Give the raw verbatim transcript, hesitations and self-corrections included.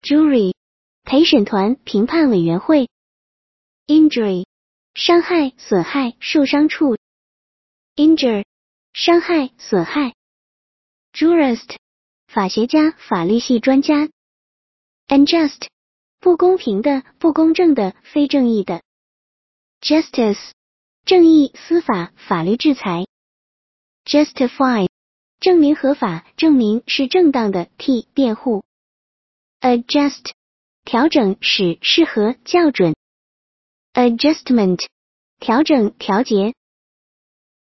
jury 陪审团评判委员会 injury 伤害损害受伤处 injure 伤害损害 jurist 法学家法律系专家 unjust 不公平的不公正的非正义的 justice 正义司法法律制裁 justify 证明合法证明是正当的替辩护 adjust 调整使适合校准 adjustment 调整调节